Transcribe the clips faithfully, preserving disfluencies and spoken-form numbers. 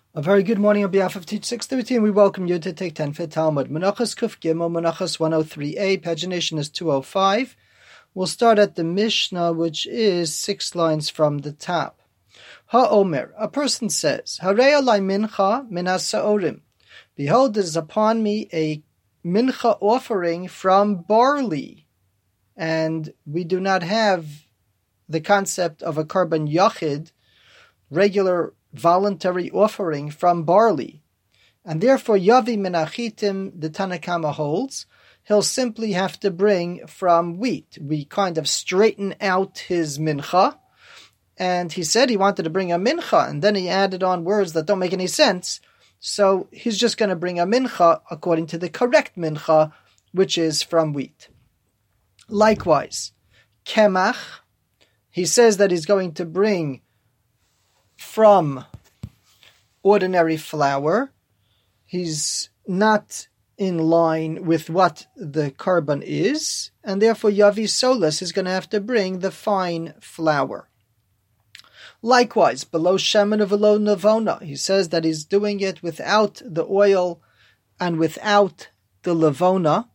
A very good morning on behalf of Teach six thirteen. We welcome you to take ten for Talmud. Menachos Kuf Gimel, Menachos one oh three a, pagination is two oh five. We'll start at the Mishnah, which is six lines from the top. Ha-Omer, a person says, Harei alai mincha min ha-sa'orim. Behold, there is upon me a mincha offering from barley. And we do not have the concept of a karban yachid, regular voluntary offering from barley. And therefore, Yavi Menachitim, the Tanna Kama holds, he'll simply have to bring from wheat. We kind of straighten out his mincha, and he said he wanted to bring a mincha, and then he added on words that don't make any sense, so he's just going to bring a mincha according to the correct mincha, which is from wheat. Likewise, Kemach, he says that he's going to bring from ordinary flour. He's not in line with what the karban is, and therefore Yavi Solus is going to have to bring the fine flour. Likewise, below Shemen of below Levona, he says that he's doing it without the oil and without the Levona.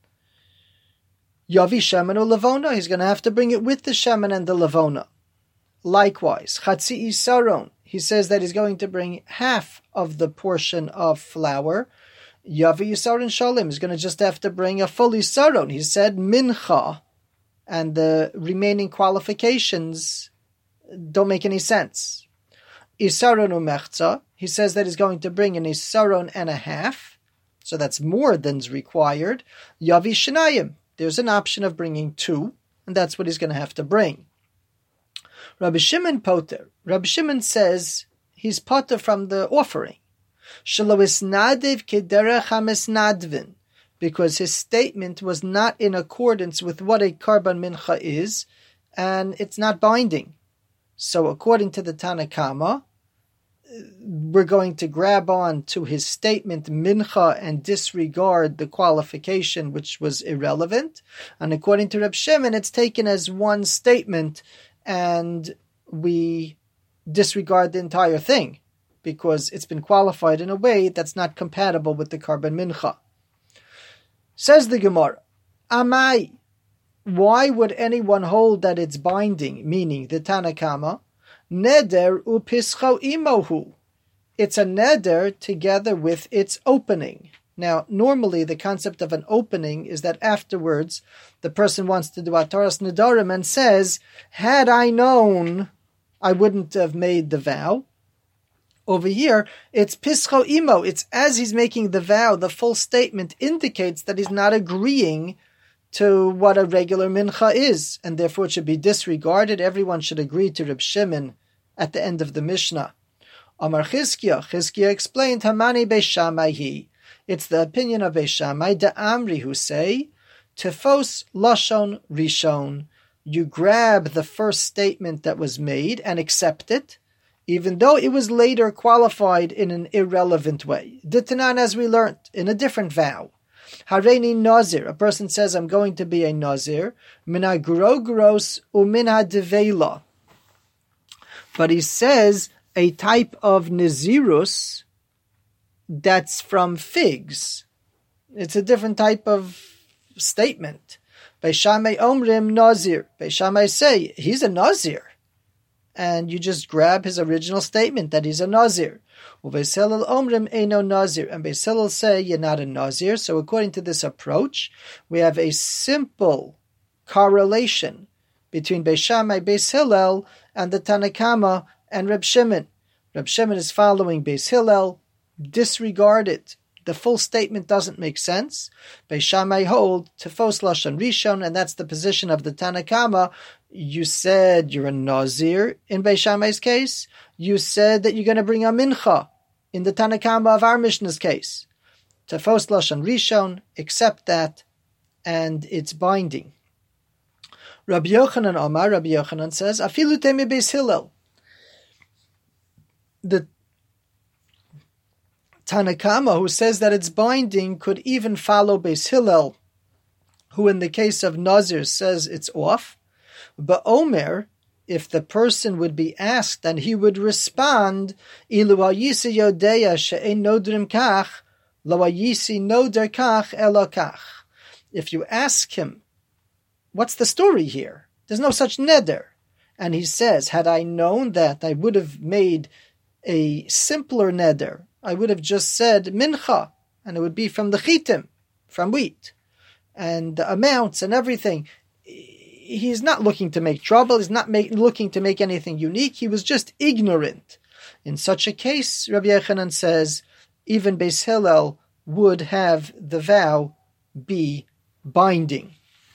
Yavi Shemen or Levona, he's going to have to bring it with the Shemen and the Levona. Likewise, Chatzi Isaron, he says that he's going to bring half of the portion of flour. Yavi Isaron Shalim, he's going to just have to bring a full Isaron. He said mincha, and the remaining qualifications don't make any sense. Isaron umechza, he says that he's going to bring an Isaron and a half, so that's more than's required. Yavi Shnayim, there's an option of bringing two, and that's what he's going to have to bring. Rabbi Shimon Poter. Rabbi Shimon says he's poter from the offering. Shelo isnadev kederech hamisnadvin, because his statement was not in accordance with what a karban mincha is, and it's not binding. So according to the Tanna Kama, we're going to grab on to his statement mincha and disregard the qualification which was irrelevant. And according to Rabbi Shimon, it's taken as one statement, and we disregard the entire thing because it's been qualified in a way that's not compatible with the karban mincha. Says the Gemara, Amai, why would anyone hold that it's binding, meaning the Tanna Kama? Neder upischo imohu. It's a neder together with its opening. Now, normally the concept of an opening is that afterwards the person wants to do Ataras Nedarim and says, had I known, I wouldn't have made the vow. Over here, it's Pischo Imo. It's as he's making the vow, the full statement indicates that he's not agreeing to what a regular mincha is, and therefore it should be disregarded. Everyone should agree to Reb Shimon at the end of the Mishnah. Amar Chizkiah, Chizkiah explained, Hamani Beis Shammai hi. It's the opinion of Beis Shammai, the Amri, who say, Tefos Lashon Rishon. You grab the first statement that was made and accept it, even though it was later qualified in an irrelevant way. Ditanan, as we learned, in a different vow. Hareini Nazir. A person says, I'm going to be a Nazir. Mina grogros umina devela. But he says a type of Nazirus that's from figs. It's a different type of statement. Beis Shammai omrim Nazir. Beis Shammai say, he's a Nazir. And you just grab his original statement that he's a Nazir. Beis Hillel omrim eino Nazir. And Beis Hillel say, you're not a Nazir. So according to this approach, we have a simple correlation between Beis Shammai, Beis Hillel, and the Tanna Kama and Reb Shimon. Reb Shimon is following Beis Hillel. Disregard it. The full statement doesn't make sense. Beis Shammai hold Tefos Lashon Rishon, and that's the position of the Tanna Kama. You said you're a Nazir in Beis Shammai's case. You said that you're going to bring a mincha in the Tanna Kama of our Mishnah's case. Tefos Lashon Rishon, accept that, and it's binding. Rabbi Yochanan Omar, Rabbi Yochanan says, Afilu temi Beis Hillel. The Tanna Kama, who says that it's binding, could even follow Beis Hillel, who in the case of Nazir says it's off. But Omer, if the person would be asked and he would respond, Ilu hayisi yodeya she'ein nodrim kach, lo hayisi noder kach elo kach. If you ask him, what's the story here? There's no such neder. And he says, had I known that, I would have made a simpler neder. I would have just said mincha, and it would be from the chitim, from wheat, and the amounts and everything. He's not looking to make trouble. He's not make, looking to make anything unique. He was just ignorant. In such a case, Rabbi Yochanan says, even Beis Hillel would have the vow be binding.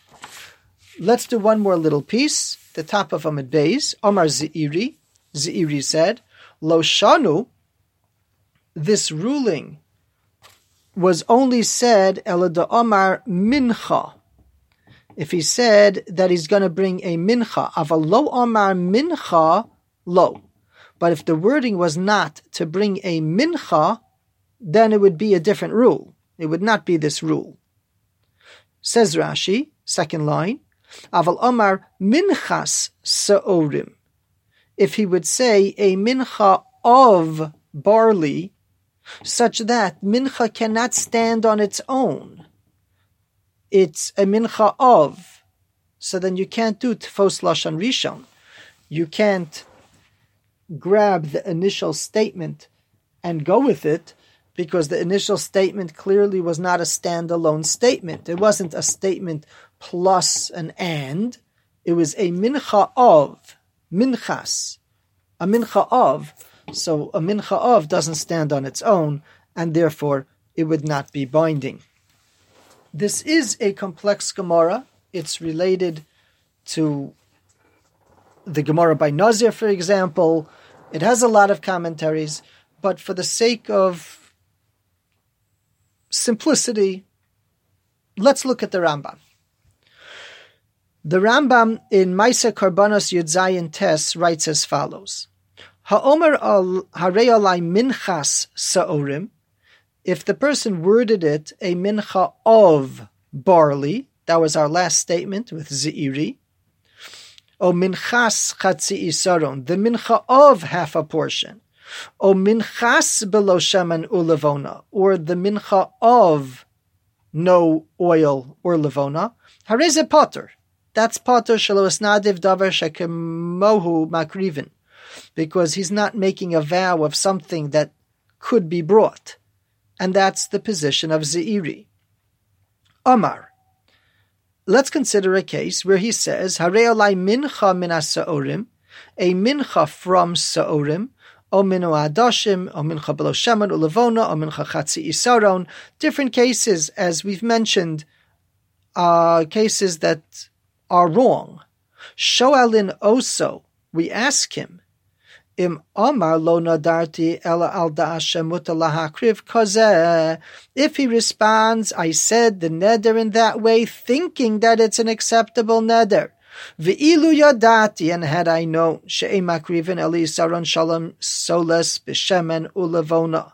Let's do one more little piece. The top of Amud Beis, Omar Zeiri. Zeiri said, Lo shanu, this ruling was only said Ela de Omar mincha. If he said that he's going to bring a mincha, Aval lo Omar mincha lo. But if the wording was not to bring a mincha, then it would be a different rule. It would not be this rule. Says Rashi, second line, Aval Omar minchas se'orim. If he would say a mincha of barley, such that mincha cannot stand on its own. It's a mincha of. So then you can't do tfos lashon rishon. You can't grab the initial statement and go with it, because the initial statement clearly was not a standalone statement. It wasn't a statement plus an and. It was a mincha of, minchas, a mincha of. So a mincha of doesn't stand on its own, and therefore it would not be binding. This is a complex Gemara. It's related to the Gemara by Nazir, for example. It has a lot of commentaries, but for the sake of simplicity, let's look at the Rambam. The Rambam in Maisa Karbanos Yud Zayin Tes writes as follows: Ha'omer al harei alai minchas sa'orim. If the person worded it a mincha of barley, that was our last statement with Zeiri. O minchas chatzi isaron, the mincha of half a portion. O minchas below shemen ulevona, or the mincha of no oil or levona. Hareze potter. That's potter shelo esnadiv davar shekemohu makrivin, because he's not making a vow of something that could be brought. And that's the position of Zeiri. Omar. Let's consider a case where he says, Harei alai mincha min ha'sa'orim, a mincha from sa'orim, o minu adashim, o mincha below shemen ulevona, o mincha chatzi isaron. Different cases, as we've mentioned, uh, cases that are wrong. Shoalin oso, we ask him, Im Omar lo nadarti ela al da'ashem mutalahakriv kozeh. If he responds, I said the neder in that way, thinking that it's an acceptable neder. Ve'ilu yadati, and had I known, she'ei makrivin eli saron shalom soles b'shemen ulevona.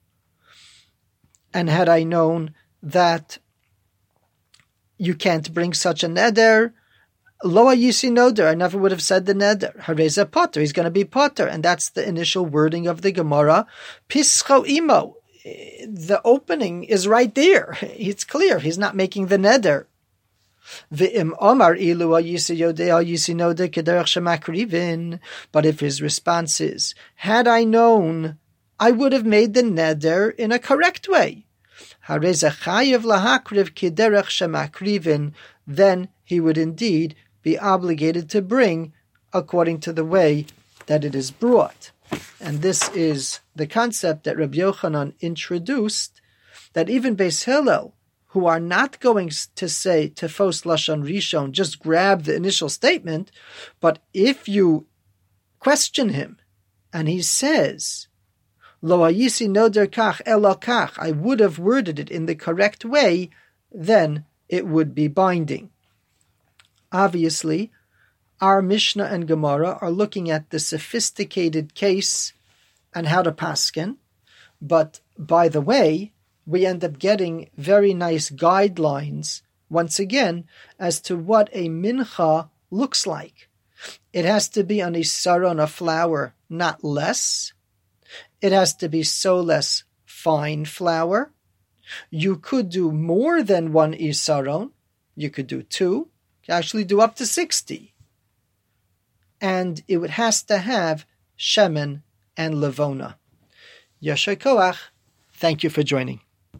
And had I known that you can't bring such a neder, Lo ayisi noder, I never would have said the neder. Hareza potter, he's going to be potter, and that's the initial wording of the Gemara. Pischo imo, the opening is right there. It's clear, he's not making the neder. V'im omar ilu ayisi yodei ayisi noder kederach shemakrivin. But if his response is, had I known, I would have made the neder in a correct way. Hareza chayev lahakriv kederach shemakrivin. Then he would indeed be obligated to bring according to the way that it is brought. And this is the concept that Rabbi Yochanan introduced, that even Beis Hillel, who are not going to say Tefos Lashon Rishon, just grab the initial statement, but if you question him and he says, Lo hayisi noder kach elo kach, I would have worded it in the correct way, then it would be binding. Obviously, our Mishnah and Gemara are looking at the sophisticated case and how to paskin, but by the way, we end up getting very nice guidelines, once again, as to what a mincha looks like. It has to be an isaron of flour, not less. It has to be so less fine flour. You could do more than one isaron. You could do two. You could actually do up to sixty. And it has to have shemen and levona. Yasher koach. Thank you for joining.